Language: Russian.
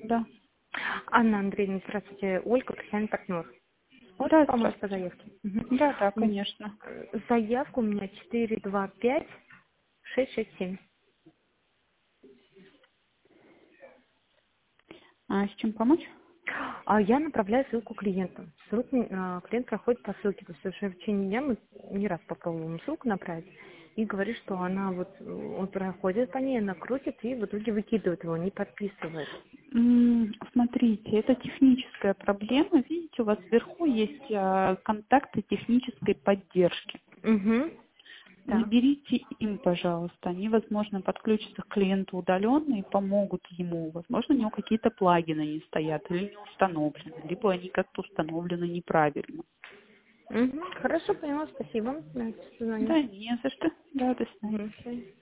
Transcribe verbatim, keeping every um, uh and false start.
Да. Анна Андреевна, здравствуйте. Ольга, профессиональный партнер. Можно Да, помочь по здравствуйте. заявке? Мгм. Да, да, М, конечно. э, Заявка у меня четыре два пять шесть шесть семь. А с чем помочь? А я направляю ссылку клиенту. Ссылку, а, клиент проходит по ссылке. То есть уже в течение дня мы не раз попробовали ему ссылку направить. И говорит, что она вот, э, он проходит по ней, она крутит и в итоге выкидывает его, не подписывает. М, Смотрите, это техническая проблема. Видите, у вас вверху есть а, контакты технической поддержки. Угу. Да. Наберите им, пожалуйста. Они, возможно, подключатся к клиенту удаленно и помогут ему. Возможно, у него какие-то плагины не стоят или не установлены, либо они как-то установлены неправильно. Угу. Хорошо, поняла, спасибо. Да, до свидания. Да, не за что. Да, до свидания. Мгм.